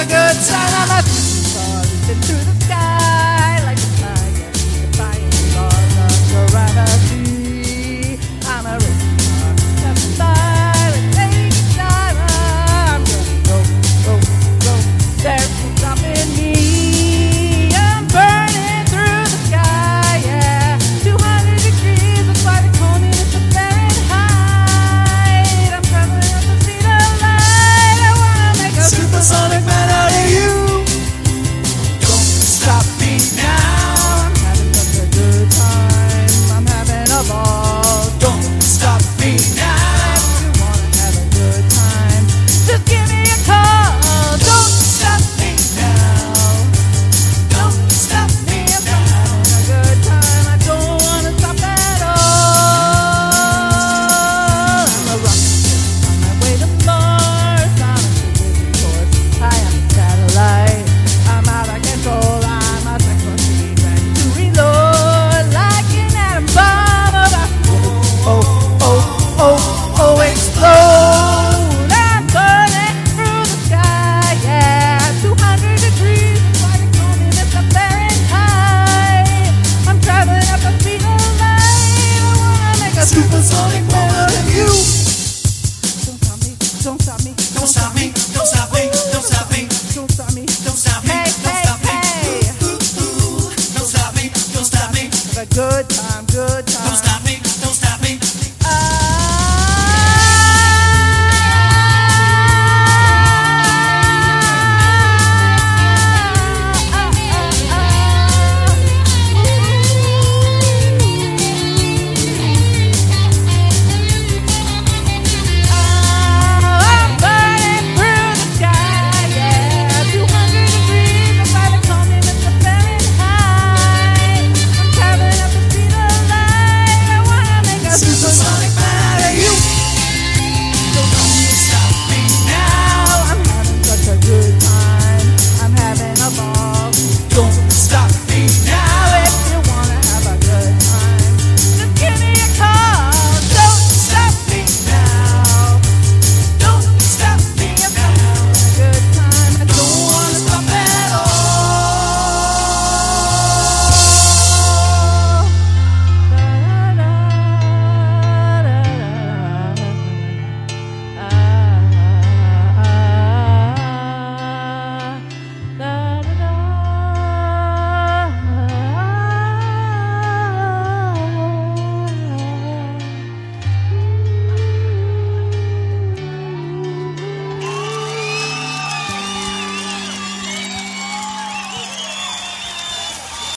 a good time. I'm a supersonic through the sky like a tiger, defying laws of gravity. I'm a racing car that's silent, taking time. I'm gonna go, go, go. There's no stopping me. I'm burning through the sky, yeah. 200 degrees, that's why they call me Mr. Fahrenheit. I'm traveling at the speed of light. I wanna make a supersonic man out of you. Don't stop me now. I'm having such a good time. I'm having a ball. Don't stop me now. If you wanna have a good time, just give me a call. Don't stop me now. Don't stop me now. I'm having a good time. I don't wanna stop at all. I'm a rocket ship on my way to Mars. I'm a busy course. I am a satellite. I'm out of control. I'm a sex machine ready to reload like an atom bomb about to explode. I'm burning through the sky, yeah. 200 degrees, that's why they call me Mr. Fahrenheit. I'm traveling at the speed of light. I wanna make a supersonic man out of you. Don't stop me, don't stop me, Don't stop me, don't stop me.